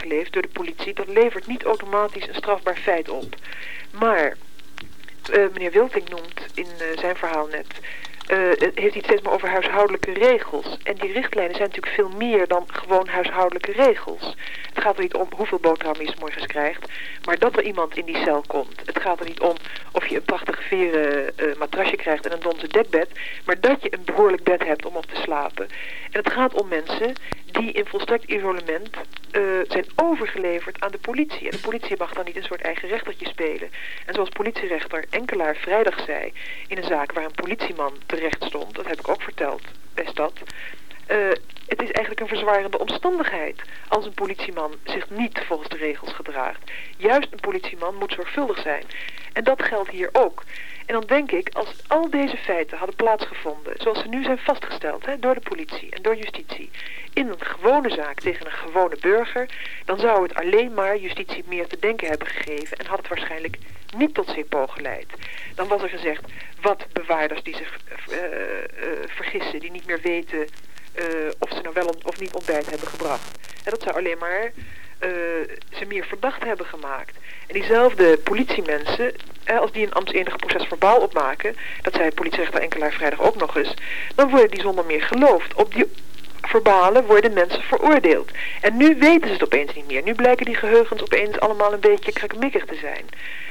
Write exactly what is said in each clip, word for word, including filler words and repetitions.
geleefd door de politie, dat levert niet automatisch een strafbaar feit op. Maar uh, meneer Wilting noemt in uh, zijn verhaal net, uh, heeft hij het steeds maar over huishoudelijke regels. En die richtlijnen zijn natuurlijk veel meer dan gewoon huishoudelijke regels. Het gaat er niet om hoeveel boterhammen je 's morgens krijgt, maar dat er iemand in die cel komt. Het gaat er niet om of je een prachtig veren uh, matrasje krijgt en een donzen dekbed, maar dat je een behoorlijk bed hebt om op te slapen. En het gaat om mensen die in volstrekt isolement uh, zijn overgeleverd aan de politie. En de politie mag dan niet een soort eigen rechtertje spelen. En zoals politierechter Enkelaar vrijdag zei in een zaak waar een politieman terecht stond, dat heb ik ook verteld bij Stad, uh, het is eigenlijk een verzwarende omstandigheid als een politieman zich niet volgens de regels gedraagt. Juist een politieman moet zorgvuldig zijn. En dat geldt hier ook. En dan denk ik, als al deze feiten hadden plaatsgevonden, zoals ze nu zijn vastgesteld, hè, door de politie en door justitie, in een gewone zaak tegen een gewone burger, dan zou het alleen maar justitie meer te denken hebben gegeven en had het waarschijnlijk niet tot C E P O geleid. Dan was er gezegd, wat bewaarders die zich uh, uh, vergissen, die niet meer weten uh, of ze nou wel of niet ontbijt hebben gebracht. En dat zou alleen maar uh, ze meer verdacht hebben gemaakt. En diezelfde politiemensen, eh, als die een ambtsenige proces verbaal opmaken, dat zei politierechter Enkelaar vrijdag ook nog eens, dan worden die zonder meer geloofd. Op die verbalen worden mensen veroordeeld. En nu weten ze het opeens niet meer. Nu blijken die geheugens opeens allemaal een beetje krakkemikkig te zijn.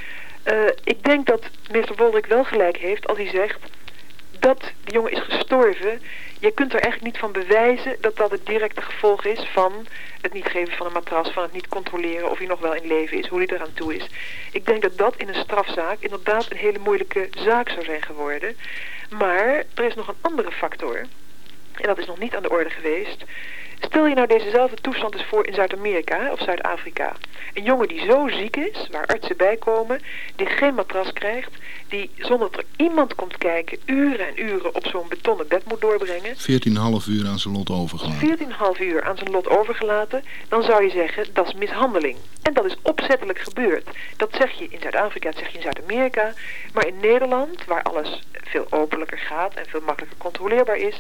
Uh, ik denk dat meester Woldrik wel gelijk heeft als hij zegt dat de jongen is gestorven. Je kunt er eigenlijk niet van bewijzen dat dat het directe gevolg is van het niet geven van een matras, van het niet controleren of hij nog wel in leven is, hoe hij eraan toe is. Ik denk dat dat in een strafzaak inderdaad een hele moeilijke zaak zou zijn geworden. Maar er is nog een andere factor. En dat is nog niet aan de orde geweest. Stel je nou dezezelfde toestand eens voor in Zuid-Amerika of Zuid-Afrika. Een jongen die zo ziek is, waar artsen bij komen, die geen matras krijgt, die zonder dat er iemand komt kijken uren en uren op zo'n betonnen bed moet doorbrengen. veertien komma vijf uur aan zijn lot overgelaten. veertien komma vijf uur aan zijn lot overgelaten, dan zou je zeggen dat is mishandeling. En dat is opzettelijk gebeurd. Dat zeg je in Zuid-Afrika, dat zeg je in Zuid-Amerika. Maar in Nederland, waar alles veel openlijker gaat en veel makkelijker controleerbaar is,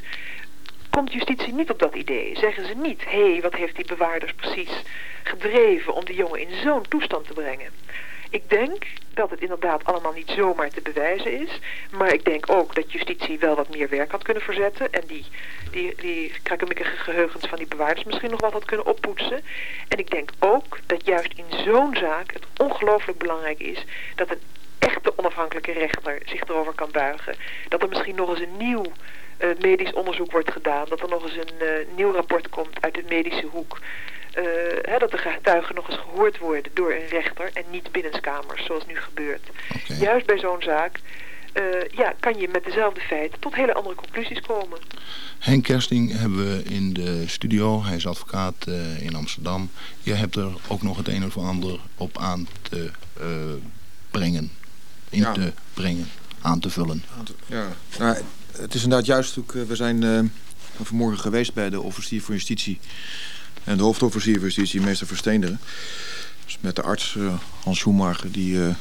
komt justitie niet op dat idee. Zeggen ze niet, hé, hey, wat heeft die bewaarders precies gedreven om die jongen in zo'n toestand te brengen. Ik denk dat het inderdaad allemaal niet zomaar te bewijzen is. Maar ik denk ook dat justitie wel wat meer werk had kunnen verzetten. En die, die, die krakkemikkige geheugens van die bewaarders misschien nog wat had kunnen oppoetsen. En ik denk ook dat juist in zo'n zaak het ongelooflijk belangrijk is dat een echte onafhankelijke rechter zich erover kan buigen. Dat er misschien nog eens een nieuw uh, medisch onderzoek wordt gedaan. Dat er nog eens een uh, nieuw rapport komt uit de medische hoek. Uh, hè, dat de getuigen nog eens gehoord worden door een rechter en niet binnenskamers, zoals nu gebeurt. Okay. Juist bij zo'n zaak uh, ja, kan je met dezelfde feiten tot hele andere conclusies komen. Henk Kersting hebben we in de studio. Hij is advocaat uh, in Amsterdam. Je hebt er ook nog het een of ander op aan te uh, brengen. In ja. te brengen. Aan te vullen. Ja, nou, het is inderdaad juist ook, we zijn uh, vanmorgen geweest bij de officier van justitie en de hoofdofficier van justitie, meester Versteenderen. Dus met de arts uh, Hans Schumacher, die uh,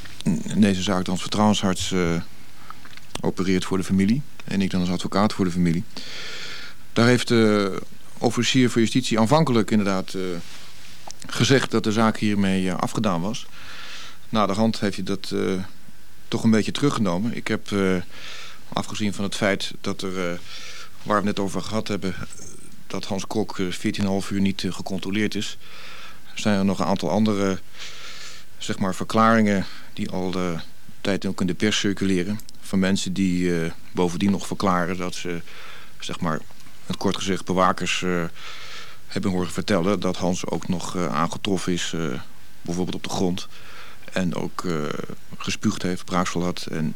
in deze zaak dan als vertrouwensarts uh, opereert voor de familie. En ik dan als advocaat voor de familie. Daar heeft de officier van justitie aanvankelijk inderdaad uh, gezegd dat de zaak hiermee uh, afgedaan was. Na de hand heeft hij dat uh, toch een beetje teruggenomen. Ik heb, uh, afgezien van het feit dat er, uh, waar we het net over gehad hebben, dat Hans Krok veertien komma vijf uur niet uh, gecontroleerd is, zijn er nog een aantal andere zeg maar, verklaringen die al de tijd ook in de pers circuleren. Van mensen die uh, bovendien nog verklaren dat ze, zeg maar, met kort gezegd, bewakers uh, hebben horen vertellen dat Hans ook nog uh, aangetroffen is, uh, bijvoorbeeld op de grond. En ook uh, gespuugd heeft, braaksel had en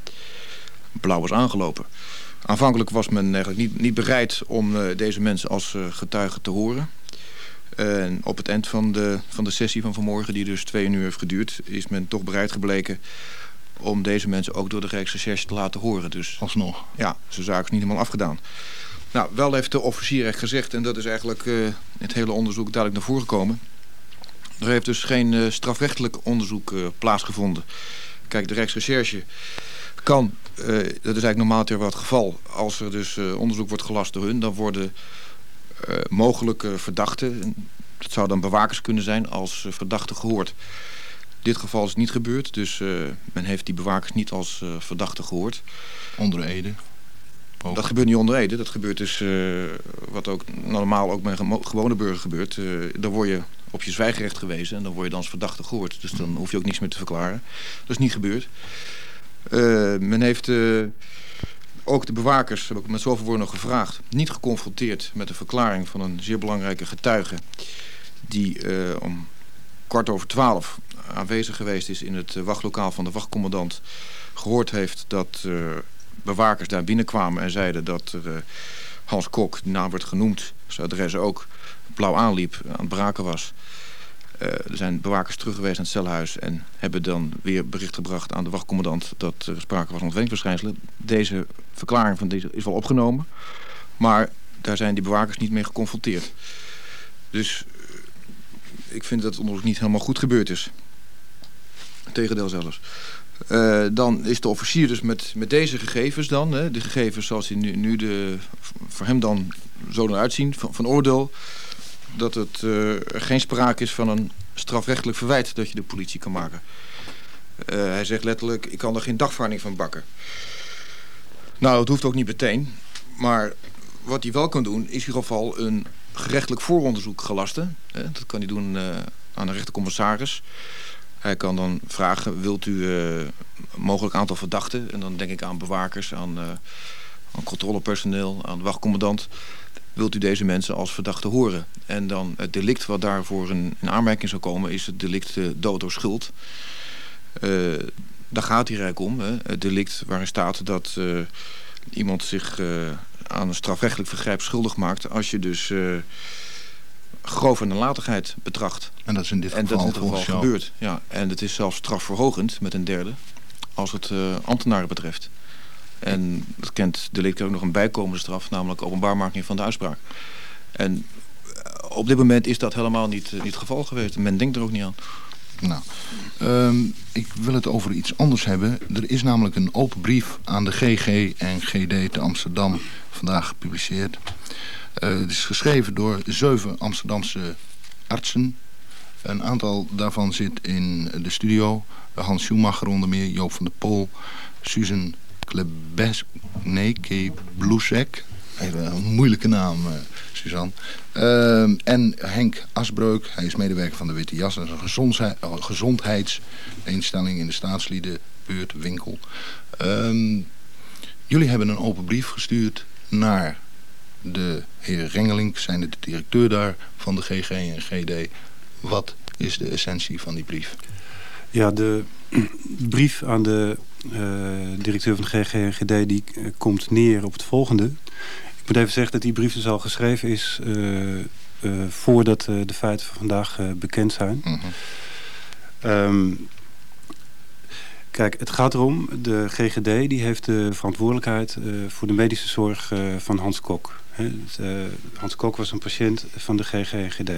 blauw was aangelopen. Aanvankelijk was men eigenlijk niet, niet bereid om uh, deze mensen als uh, getuigen te horen. En op het eind van de, van de sessie van vanmorgen, die dus twee uur heeft geduurd, is men toch bereid gebleken om deze mensen ook door de Rijksrecherche te laten horen. Dus alsnog. Ja, zijn zaak is niet helemaal afgedaan. Nou, wel heeft de officier echt gezegd, en dat is eigenlijk uh, het hele onderzoek duidelijk naar voren gekomen. Er heeft dus geen uh, strafrechtelijk onderzoek uh, plaatsgevonden. Kijk, de Rijksrecherche kan, uh, dat is eigenlijk normaliter wel het geval, als er dus uh, onderzoek wordt gelast door hun, dan worden uh, mogelijke verdachten, Het zou dan bewakers kunnen zijn als uh, verdachte gehoord. Dit geval is niet gebeurd, dus uh, men heeft die bewakers niet als uh, verdachte gehoord. Onder Ede? Ook. Dat gebeurt niet onder Ede. Dat gebeurt dus, uh, wat ook normaal ook bij een gewone burger gebeurt. Uh, dan word je op je zwijgrecht gewezen en dan word je dan als verdachte gehoord. Dus dan hoef je ook niks meer te verklaren. Dat is niet gebeurd. Uh, men heeft uh, ook de bewakers, heb ik met zoveel woorden nog gevraagd, niet geconfronteerd met de verklaring van een zeer belangrijke getuige die uh, om kwart over twaalf aanwezig geweest is in het wachtlokaal van de wachtcommandant, gehoord heeft dat uh, bewakers daar binnenkwamen en zeiden dat er, uh, Hans Kok, de naam werd genoemd, zijn adres ook, blauw aanliep, aan het braken was. Uh, er zijn bewakers terug geweest naar het celhuis en hebben dan weer bericht gebracht aan de wachtcommandant dat er sprake was van ontwenningsverschijnselen. Deze verklaring van deze is wel opgenomen, maar daar zijn die bewakers niet mee geconfronteerd. Dus uh, ik vind dat het onderzoek niet helemaal goed gebeurd is. Tegendeel zelfs. Uh, dan is de officier dus met, met deze gegevens dan, hè, de gegevens zoals die nu, nu de, voor hem dan zo eruit zien, van, van oordeel, dat het uh, er geen sprake is van een strafrechtelijk verwijt dat je de politie kan maken. Uh, hij zegt letterlijk, ik kan er geen dagvaarding van bakken. Nou, dat hoeft ook niet meteen. Maar wat hij wel kan doen, is in ieder geval een gerechtelijk vooronderzoek gelasten. Uh, dat kan hij doen uh, aan de rechtercommissaris. Hij kan dan vragen, wilt u uh, een mogelijk aantal verdachten? En dan denk ik aan bewakers, aan, uh, aan controlepersoneel, aan de wachtcommandant. Wilt u deze mensen als verdachte horen? En dan het delict wat daarvoor in, in aanmerking zou komen is het delict uh, dood door schuld. Uh, daar gaat hij eigenlijk om. Hè? Het delict waarin staat dat uh, iemand zich uh, aan een strafrechtelijk vergrijp schuldig maakt als je dus uh, grove nalatigheid betracht. En dat is in dit geval, en dat is in dit geval gebeurd. Ja. En het is zelfs strafverhogend met een derde als het uh, ambtenaren betreft. En dat kent delict ook nog een bijkomende straf, namelijk openbaarmaking van de uitspraak. En op dit moment is dat helemaal niet, niet het geval geweest. Men denkt er ook niet aan. Nou, um, ik wil het over iets anders hebben. Er is namelijk een open brief aan de G G en G D te Amsterdam vandaag gepubliceerd. Uh, het is geschreven door zeven Amsterdamse artsen. Een aantal daarvan zit in de studio. Hans Schumacher onder meer, Joop van der Pol, Susan Klebes, nee, Keblusek. Even een moeilijke naam, uh, Suzanne. Uh, en Henk Asbreuk, hij is medewerker van de Witte Jas. Dat is een gezondheid, uh, gezondheidsinstelling in de staatsliedenbuurt, winkel. Uh, jullie hebben een open brief gestuurd naar de heer Rengelink, zijn de directeur daar van de G G en G D. Wat is de essentie van die brief? Ja, de brief aan de uh, directeur van de G G en G D die uh, komt neer op het volgende. Ik moet even zeggen dat die brief dus al geschreven is uh, uh, voordat uh, de feiten van vandaag uh, bekend zijn. Mm-hmm. Um, kijk, het gaat erom, de G G D die heeft de verantwoordelijkheid uh, voor de medische zorg uh, van Hans Kok. He, uh, Hans Kok was een patiënt van de G G en G D.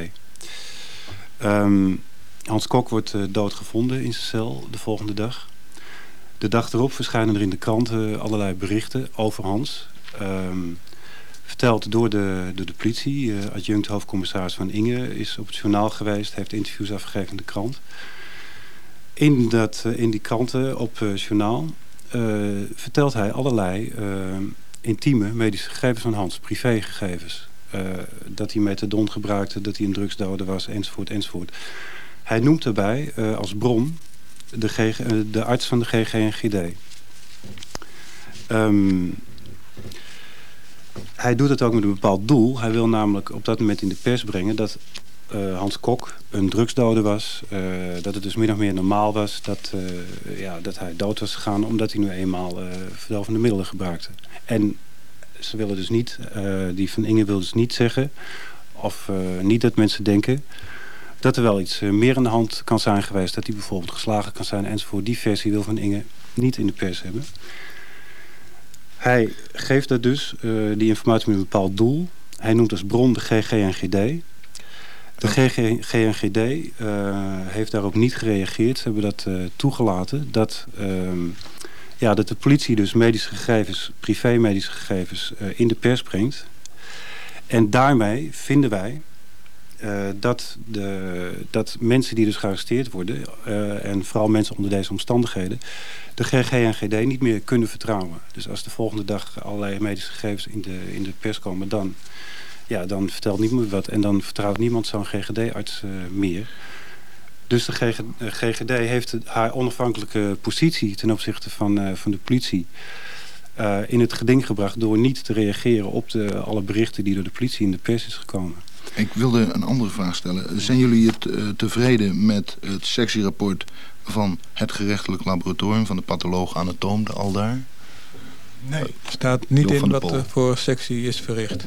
Um, Hans Kok wordt uh, doodgevonden in zijn cel de volgende dag. De dag erop verschijnen er in de kranten allerlei berichten over Hans. Um, verteld door de, door de politie. Uh, adjunct hoofdcommissaris Van Inge is op het journaal geweest. Heeft interviews afgegeven in de krant. In, dat, uh, in die kranten op het uh, journaal uh, vertelt hij allerlei uh, intieme medische gegevens van Hans. Privégegevens. Uh, dat hij methadon gebruikte, dat hij een drugsdoder was, enzovoort, enzovoort. Hij noemt daarbij uh, als bron de, G G, uh, de arts van de G G en G D. Um, hij doet het ook met een bepaald doel. Hij wil namelijk op dat moment in de pers brengen dat uh, Hans Kok een drugsdoder was. Uh, dat het dus min of meer normaal was dat, uh, ja, dat hij dood was gegaan omdat hij nu eenmaal uh, verdovende middelen gebruikte. En ze willen dus niet, uh, die Van Inge wil dus niet zeggen, of uh, niet dat mensen denken dat er wel iets uh, meer aan de hand kan zijn geweest. Dat hij bijvoorbeeld geslagen kan zijn enzovoort. Die versie wil Van Inge niet in de pers hebben. Hij geeft dat dus, uh, die informatie met een bepaald doel. Hij noemt als bron de G G en G D. De G G en G D uh, heeft daarop niet gereageerd. Ze hebben dat uh, toegelaten. Dat, uh, ja, dat de politie dus medische gegevens, privé-medische gegevens, uh, in de pers brengt. En daarmee vinden wij uh, dat, de, dat mensen die dus gearresteerd worden... Uh, en vooral mensen onder deze omstandigheden... de G G en G D niet meer kunnen vertrouwen. Dus als de volgende dag allerlei medische gegevens in de, in de pers komen... dan, ja, dan vertelt niemand wat en dan vertrouwt niemand zo'n G G D-arts uh, meer... Dus de G G D heeft haar onafhankelijke positie ten opzichte van, uh, van de politie uh, in het geding gebracht door niet te reageren op de, alle berichten die door de politie in de pers is gekomen. Ik wilde een andere vraag stellen. Zijn jullie het uh, tevreden met het sectierapport van het gerechtelijk laboratorium van de patholoog-anatoom, de Aldaar? Nee, er staat niet in wat er voor sectie is verricht.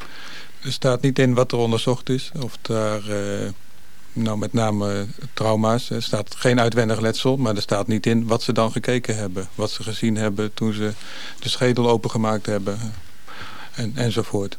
Er staat niet in wat er onderzocht is, of daar... Uh, Nou, met name trauma's. Er staat geen uitwendig letsel, maar er staat niet in wat ze dan gekeken hebben. Wat ze gezien hebben toen ze de schedel opengemaakt hebben. En, enzovoort.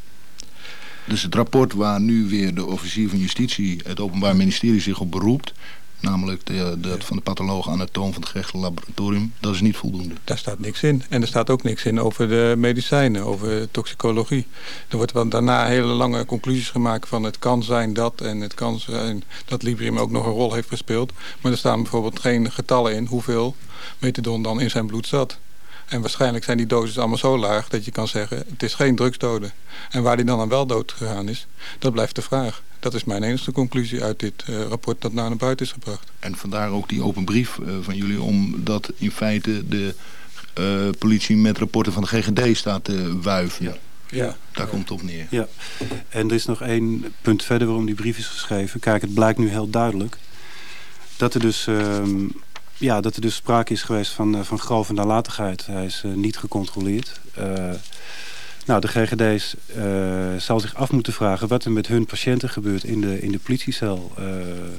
Dus het rapport waar nu weer de officier van justitie, het Openbaar Ministerie zich op beroept, namelijk de, de, van de patholoog-anatoom van het gerechtelijk laboratorium, dat is niet voldoende. Daar staat niks in. En er staat ook niks in over de medicijnen, over toxicologie. Er wordt wel daarna hele lange conclusies gemaakt van het kan zijn dat en het kan zijn dat Librium ook nog een rol heeft gespeeld. Maar er staan bijvoorbeeld geen getallen in hoeveel methadon dan in zijn bloed zat. En waarschijnlijk zijn die doses allemaal zo laag dat je kan zeggen het is geen drugsdode. En waar die dan aan wel dood gegaan is, dat blijft de vraag. Dat is mijn enige conclusie uit dit uh, rapport dat naar buiten is gebracht. En vandaar ook die open brief uh, van jullie, omdat in feite de uh, politie met rapporten van de G G D staat te wuiven. Ja. Ja. Daar komt het op neer. Ja. En er is nog één punt verder waarom die brief is geschreven. Kijk, het blijkt nu heel duidelijk dat er dus, uh, ja, dat er dus sprake is geweest van, uh, van grove nalatigheid. Hij is uh, niet gecontroleerd. Uh, Nou, de G G D's uh, zal zich af moeten vragen wat er met hun patiënten gebeurt in de, in de politiecel. Uh,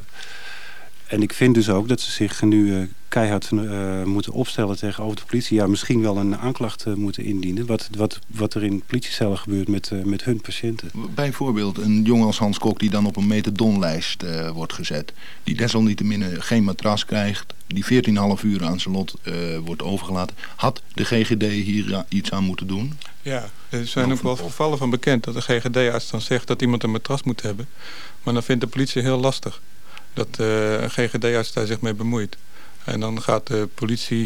en ik vind dus ook dat ze zich nu uh, keihard uh, moeten opstellen tegenover de politie. Ja, misschien wel een aanklacht uh, moeten indienen. Wat, wat, wat er in politiecellen gebeurt met, uh, met hun patiënten. Bijvoorbeeld een jongen als Hans Kok die dan op een metadonlijst uh, wordt gezet. Die desalniettemin geen matras krijgt. Die veertien komma vijf uur aan zijn lot uh, wordt overgelaten. Had de G G D hier iets aan moeten doen? Ja, er zijn ook wel gevallen van bekend dat de G G D-arts dan zegt dat iemand een matras moet hebben. Maar dan vindt de politie heel lastig dat uh, een G G D-arts daar zich mee bemoeit. En dan gaat de politie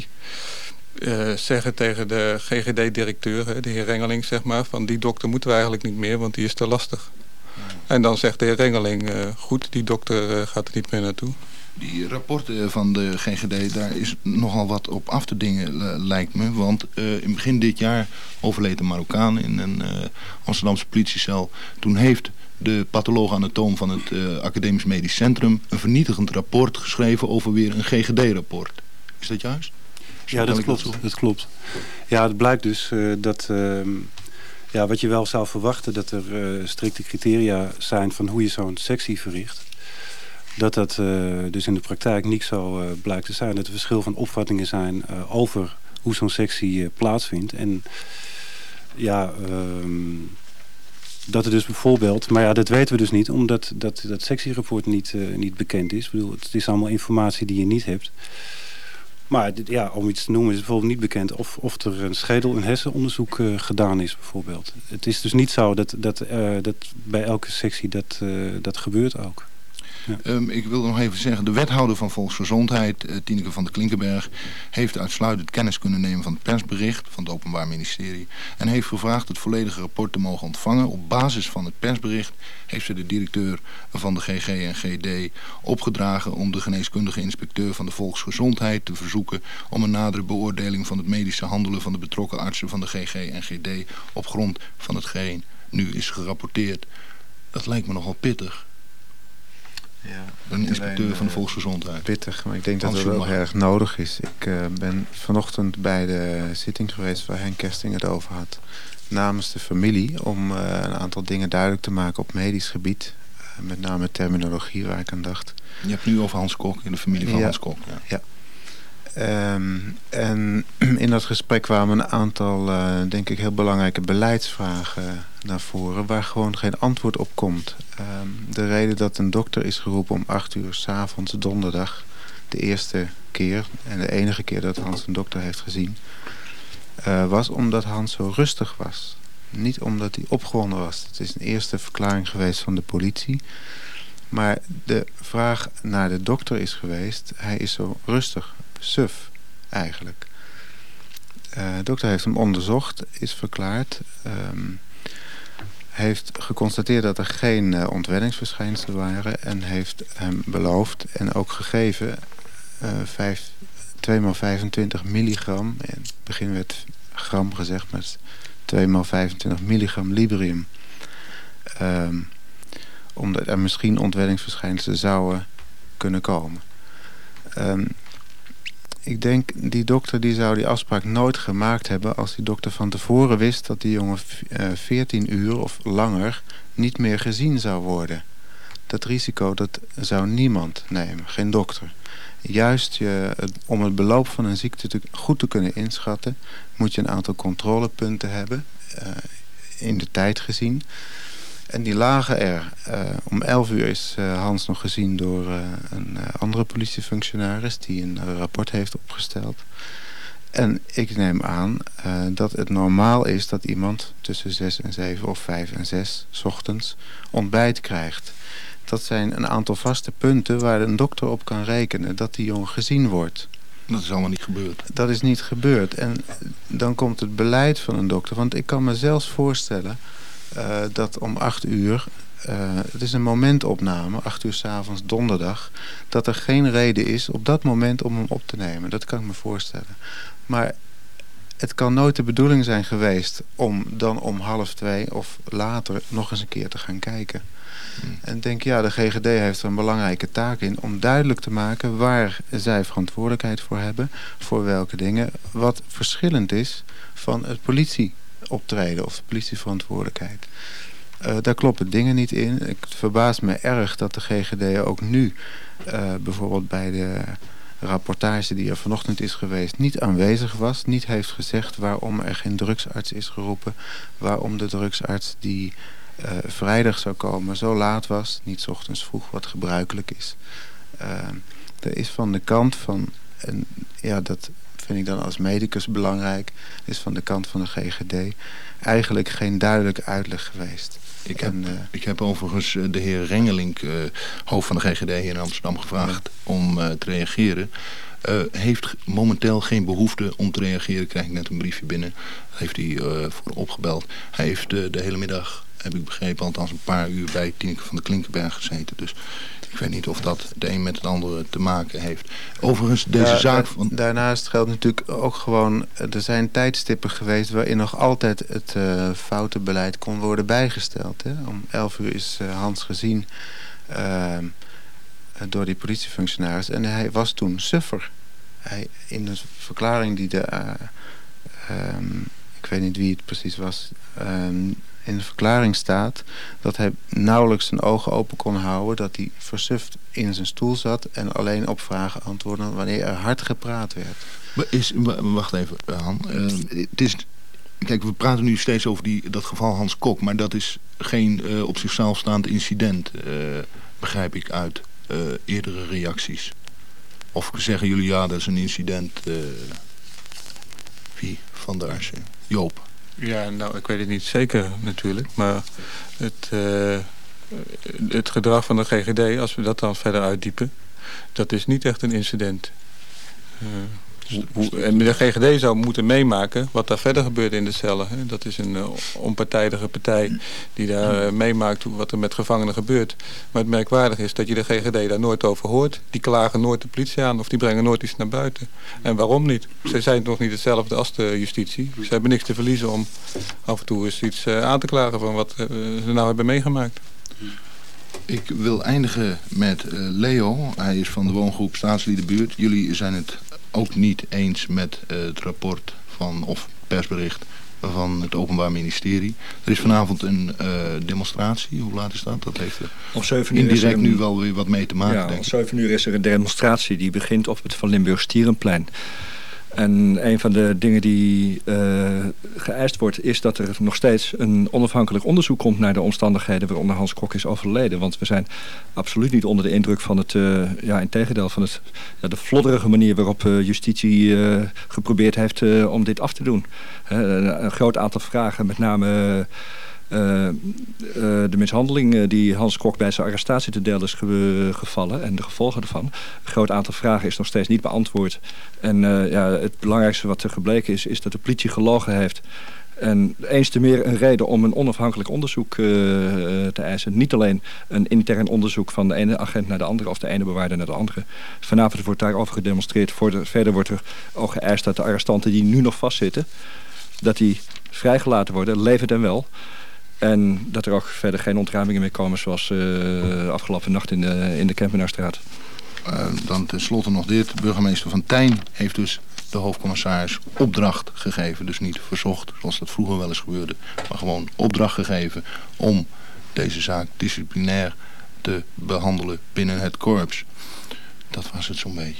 uh, zeggen tegen de G G D-directeur, de heer Rengeling, zeg maar, van die dokter moeten we eigenlijk niet meer, want die is te lastig. Ja. En dan zegt de heer Rengeling, uh, goed, die dokter uh, gaat er niet meer naartoe. Die rapporten van de G G D, daar is nogal wat op af te dingen, uh, lijkt me. Want uh, in begin dit jaar overleed een Marokkaan in een uh, Amsterdamse politiecel. Toen heeft de patholoog-anatoom van het uh, Academisch Medisch Centrum een vernietigend rapport geschreven over weer een G G D-rapport. Is dat juist? Ja, dat klopt. Dat, dat klopt. Ja, het blijkt dus uh, dat... Uh, ja, wat je wel zou verwachten, dat er uh, strikte criteria zijn van hoe je zo'n sectie verricht. Dat dat uh, dus in de praktijk niet zo uh, blijkt te zijn. Dat er verschil van opvattingen zijn uh, over hoe zo'n sectie uh, plaatsvindt. En ja, um, dat er dus bijvoorbeeld... Maar ja, dat weten we dus niet, omdat dat, dat sectierapport niet, uh, niet bekend is. Ik bedoel, het is allemaal informatie die je niet hebt. Maar ja, om iets te noemen is bijvoorbeeld niet bekend of, of er een schedel- en hersenonderzoek uh, gedaan is bijvoorbeeld. Het is dus niet zo dat, dat, uh, dat bij elke sectie dat, uh, dat gebeurt ook. Ja. Um, ik wil nog even zeggen, de wethouder van Volksgezondheid, uh, Tineke van der Klinkenberg, heeft uitsluitend kennis kunnen nemen van het persbericht van het Openbaar Ministerie en heeft gevraagd het volledige rapport te mogen ontvangen. Op basis van het persbericht heeft ze de directeur van de G G en G D opgedragen om de geneeskundige inspecteur van de Volksgezondheid te verzoeken om een nadere beoordeling van het medische handelen van de betrokken artsen van de G G en G D op grond van hetgeen nu is gerapporteerd. Dat lijkt me nogal pittig. Ja, een inspecteur alleen, van de uh, Volksgezondheid. Pittig, maar ik denk dat het wel erg nodig is. Ik uh, ben vanochtend bij de zitting geweest waar Henk Kersting het over had. Namens de familie om uh, een aantal dingen duidelijk te maken op medisch gebied. Uh, met name terminologie waar ik aan dacht. Je hebt nu over Hans Kok in de familie van ja, Hans Kok. Ja. ja. Um, en in dat gesprek kwamen een aantal, uh, denk ik, heel belangrijke beleidsvragen naar voren, waar gewoon geen antwoord op komt. Um, de reden dat een dokter is geroepen om acht uur 's avonds donderdag, de eerste keer en de enige keer dat Hans een dokter heeft gezien, uh, was omdat Hans zo rustig was. Niet omdat hij opgewonden was. Het is een eerste verklaring geweest van de politie. Maar de vraag naar de dokter is geweest, hij is zo rustig, suf eigenlijk. Uh, de dokter heeft hem onderzocht, is verklaard. Um, heeft geconstateerd dat er geen uh, ontwenningsverschijnselen waren en heeft hem beloofd en ook gegeven uh, vijf, twee maal vijfentwintig milligram. In het begin werd gram gezegd, maar twee maal vijfentwintig milligram Librium. Um, omdat er misschien ontwenningsverschijnselen zouden kunnen komen. Um, ik denk, die dokter die zou die afspraak nooit gemaakt hebben als die dokter van tevoren wist dat die jongen veertien uur of langer niet meer gezien zou worden. Dat risico, dat zou niemand nemen, geen dokter. Juist je, om het beloop van een ziekte te, goed te kunnen inschatten, moet je een aantal controlepunten hebben, uh, in de tijd gezien. En die lagen er. Uh, om elf uur is uh, Hans nog gezien door uh, een uh, andere politiefunctionaris die een uh, rapport heeft opgesteld. En ik neem aan uh, dat het normaal is dat iemand tussen zes en zeven of vijf en zes 's ochtends ontbijt krijgt. Dat zijn een aantal vaste punten waar een dokter op kan rekenen dat die jongen gezien wordt. Dat is allemaal niet gebeurd. Dat is niet gebeurd. En dan komt het beleid van een dokter. Want ik kan me zelfs voorstellen uh, dat om acht uur... Uh, het is een momentopname, acht uur 's avonds donderdag, dat er geen reden is op dat moment om hem op te nemen. Dat kan ik me voorstellen. Maar het kan nooit de bedoeling zijn geweest om dan om half twee of later nog eens een keer te gaan kijken. Hmm. En ik denk, ja, de G G D heeft er een belangrijke taak in om duidelijk te maken waar zij verantwoordelijkheid voor hebben, voor welke dingen, wat verschillend is van het politieoptreden of de politieverantwoordelijkheid. Uh, daar kloppen dingen niet in. Het verbaast me erg dat de G G D ook nu, uh, bijvoorbeeld bij de rapportage die er vanochtend is geweest, niet aanwezig was. Niet heeft gezegd waarom er geen drugsarts is geroepen. Waarom de drugsarts die uh, vrijdag zou komen zo laat was. Niet 's ochtends vroeg, wat gebruikelijk is. Uh, er is van de kant van, en ja, dat vind ik dan als medicus belangrijk, is van de kant van de G G D eigenlijk geen duidelijke uitleg geweest. Ik heb, en, uh, ik heb overigens de heer Rengelink, uh, hoofd van de G G D hier in Amsterdam, gevraagd ja. om uh, te reageren. Uh, heeft momenteel geen behoefte om te reageren. Krijg ik net een briefje binnen. Dat heeft hij uh, voor opgebeld. Hij heeft uh, de hele middag, heb ik begrepen, althans een paar uur bij Tineke van de Klinkenberg gezeten. Dus ik weet niet of dat de een met het andere te maken heeft. Overigens, deze ja, zaak van... Daarnaast geldt natuurlijk ook gewoon, er zijn tijdstippen geweest waarin nog altijd het uh, foute beleid kon worden bijgesteld. Hè? Om elf uur is uh, Hans gezien uh, door die politiefunctionaris en hij was toen suffer. Hij, in de verklaring die de, uh, um, ik weet niet wie het precies was, um, in de verklaring staat dat hij nauwelijks zijn ogen open kon houden, dat hij versuft in zijn stoel zat en alleen op vragen antwoordde wanneer er hard gepraat werd. Is, wacht even, Han. Uh, het is, kijk, we praten nu steeds over die, dat geval Hans Kok, maar dat is geen uh, op zichzelf staand incident, uh, begrijp ik uit uh, eerdere reacties. Of zeggen jullie, ja, dat is een incident. Uh, wie van de artsen? Joop. Ja, nou, ik weet het niet zeker natuurlijk. Maar het, uh, het gedrag van de G G D, als we dat dan verder uitdiepen, dat is niet echt een incident. Uh, hoe, hoe, en de G G D zou moeten meemaken wat daar verder gebeurt in de cellen. Hè. Dat is een uh, onpartijdige partij die daar uh, meemaakt wat er met gevangenen gebeurt. Maar het merkwaardige is dat je de G G D daar nooit over hoort. Die klagen nooit de politie aan of die brengen nooit iets naar buiten. En waarom niet? Ze zijn nog niet hetzelfde als de justitie. Ze hebben niks te verliezen om af en toe eens iets uh, aan te klagen van wat uh, ze nou hebben meegemaakt. Ik wil eindigen met uh, Leo. Hij is van de woongroep Staatsliedenbuurt. Jullie zijn het ook niet eens met uh, het rapport van, of persbericht van het Openbaar Ministerie. Er is vanavond een uh, demonstratie. Hoe laat is dat? Dat heeft er om zeven uur indirect een, nu wel weer wat mee te maken. Ja, denk om ik. zeven uur is er een demonstratie die begint op het Van Limburg-Stierenplein. En een van de dingen die uh, geëist wordt is dat er nog steeds een onafhankelijk onderzoek komt naar de omstandigheden waaronder Hans Kok is overleden. Want we zijn absoluut niet onder de indruk van het, uh, ja, integendeel van het, ja, de flodderige manier waarop uh, justitie uh, geprobeerd heeft uh, om dit af te doen. Uh, een groot aantal vragen, met name uh, uh, de mishandeling uh, die Hans Kok bij zijn arrestatie te deel is ge gevallen en de gevolgen ervan. Een groot aantal vragen is nog steeds niet beantwoord. En uh, ja, het belangrijkste wat er gebleken is, is dat de politie gelogen heeft. En eens te meer een reden om een onafhankelijk onderzoek uh, te eisen. Niet alleen een intern onderzoek van de ene agent naar de andere of de ene bewaarder naar de andere. Vanavond wordt daarover gedemonstreerd. Verder wordt er ook geëist dat de arrestanten die nu nog vastzitten, dat die vrijgelaten worden, levend en wel. En dat er ook verder geen ontruimingen meer komen zoals uh, afgelopen nacht in de, in de Kempenaarstraat. Uh, dan tenslotte nog dit. Burgemeester Van Tijn heeft dus de hoofdcommissaris opdracht gegeven. Dus niet verzocht, zoals dat vroeger wel eens gebeurde. Maar gewoon opdracht gegeven om deze zaak disciplinair te behandelen binnen het korps. Dat was het zo'n beetje.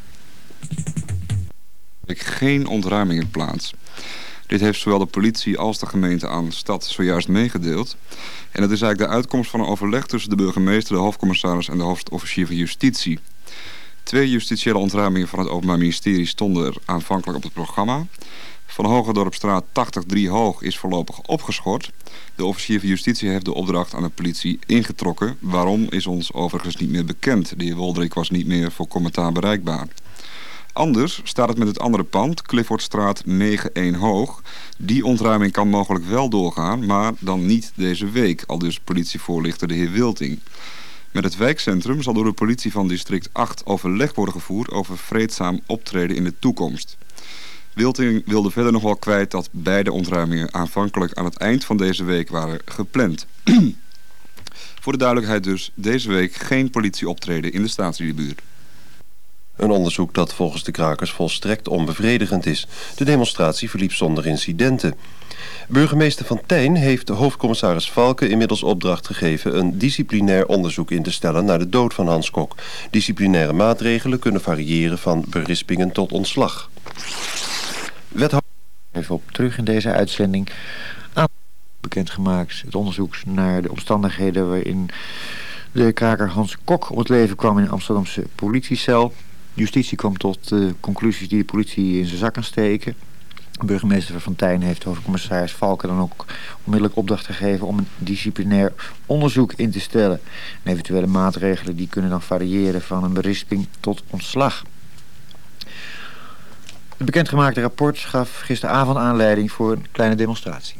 Ik geen ontruimingen plaats. Dit heeft zowel de politie als de gemeente aan de stad zojuist meegedeeld. En dat is eigenlijk de uitkomst van een overleg tussen de burgemeester, de hoofdcommissaris en de hoofdofficier van justitie. Twee justitiële ontruimingen van het Openbaar Ministerie stonden er aanvankelijk op het programma. Van Hogedorpstraat tachtig drie Hoog is voorlopig opgeschort. De officier van justitie heeft de opdracht aan de politie ingetrokken. Waarom is ons overigens niet meer bekend. De heer Woldrik was niet meer voor commentaar bereikbaar. Anders staat het met het andere pand, Cliffordstraat negen één Hoog. Die ontruiming kan mogelijk wel doorgaan, maar dan niet deze week, aldus politievoorlichter de heer Wilting. Met het wijkcentrum zal door de politie van district acht overleg worden gevoerd over vreedzaam optreden in de toekomst. Wilting wilde verder nog wel kwijt dat beide ontruimingen aanvankelijk aan het eind van deze week waren gepland. Voor de duidelijkheid dus, deze week geen politieoptreden in de Staatsdierenbuurt. Een onderzoek dat volgens de krakers volstrekt onbevredigend is. De demonstratie verliep zonder incidenten. Burgemeester Van Tijn heeft de hoofdcommissaris Valken inmiddels opdracht gegeven een disciplinair onderzoek in te stellen naar de dood van Hans Kok. Disciplinaire maatregelen kunnen variëren van berispingen tot ontslag. Wethouder... Even op terug in deze uitzending. Aan bekendgemaakt het onderzoek naar de omstandigheden waarin de kraker Hans Kok om het leven kwam in een Amsterdamse politiecel. Justitie kwam tot de conclusies die de politie in zijn zak kan steken. Burgemeester Van Tijn heeft hoofdcommissaris Valken dan ook onmiddellijk opdracht gegeven om een disciplinair onderzoek in te stellen. En eventuele maatregelen die kunnen dan variëren van een berisping tot ontslag. Het bekendgemaakte rapport gaf gisteravond aanleiding voor een kleine demonstratie.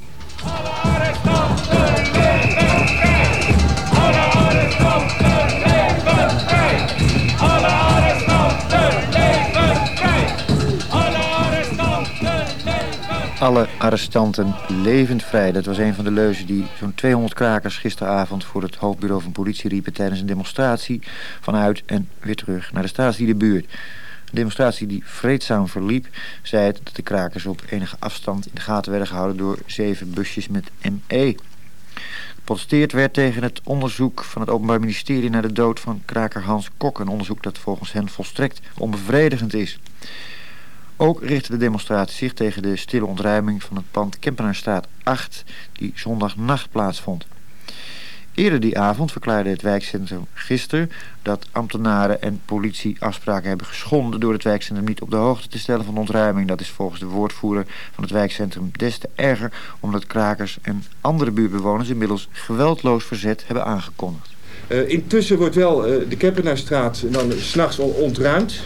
Alle arrestanten levend vrij. Dat was een van de leuzen die zo'n tweehonderd krakers gisteravond voor het hoofdbureau van politie riepen tijdens een demonstratie vanuit en weer terug naar de Staatsdierenbuurt. Een demonstratie die vreedzaam verliep, zei het dat de krakers op enige afstand in de gaten werden gehouden door zeven busjes met M E. Geprotesteerd werd tegen het onderzoek van het Openbaar Ministerie naar de dood van kraker Hans Kok. Een onderzoek dat volgens hen volstrekt onbevredigend is. Ook richtte de demonstratie zich tegen de stille ontruiming van het pand Kempenaarstraat acht, die zondagnacht plaatsvond. Eerder die avond verklaarde het wijkcentrum gisteren dat ambtenaren en politie afspraken hebben geschonden door het wijkcentrum niet op de hoogte te stellen van de ontruiming. Dat is volgens de woordvoerder van het wijkcentrum des te erger, omdat krakers en andere buurtbewoners inmiddels geweldloos verzet hebben aangekondigd. Uh, intussen wordt wel uh, de Kempenaarstraat dan 's nachts ontruimd.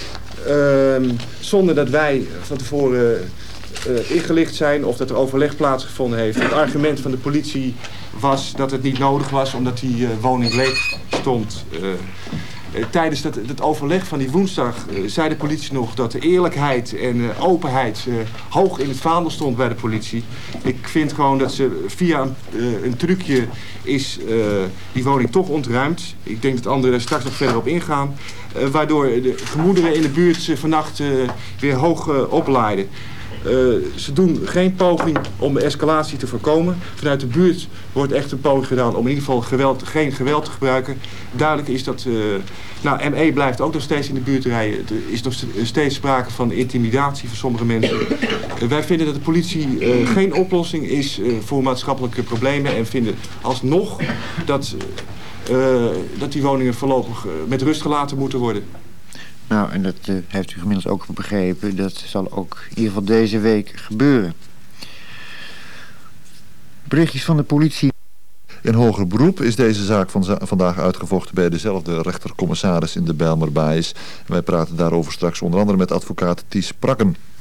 Uh, zonder dat wij van tevoren uh, ingelicht zijn of dat er overleg plaatsgevonden heeft. Het argument van de politie was dat het niet nodig was omdat die uh, woning leeg stond. Uh, uh, tijdens dat, dat overleg van die woensdag uh, zei de politie nog dat de eerlijkheid en uh, openheid uh, hoog in het vaandel stond bij de politie. Ik vind gewoon dat ze via een, uh, een trucje is uh, die woning toch ontruimd. Ik denk dat anderen er straks nog verder op ingaan. Uh, waardoor de gemoederen in de buurt uh, vannacht uh, weer hoog uh, oplaaiden. Uh, ze doen geen poging om escalatie te voorkomen. Vanuit de buurt wordt echt een poging gedaan om in ieder geval geweld, geen geweld te gebruiken. Duidelijk is dat... Uh, nou, M E blijft ook nog steeds in de buurt rijden. Er is nog steeds sprake van intimidatie voor sommige mensen. Uh, wij vinden dat de politie uh, geen oplossing is uh, voor maatschappelijke problemen. En vinden alsnog dat, uh, dat die woningen voorlopig uh, met rust gelaten moeten worden. Nou, en dat uh, heeft u inmiddels ook begrepen. Dat zal ook in ieder geval deze week gebeuren. Berichtjes van de politie. In hoger beroep is deze zaak van vandaag uitgevochten bij dezelfde rechtercommissaris in de Bijlmerbaais. Wij praten daarover straks onder andere met advocaat Ties Prakken.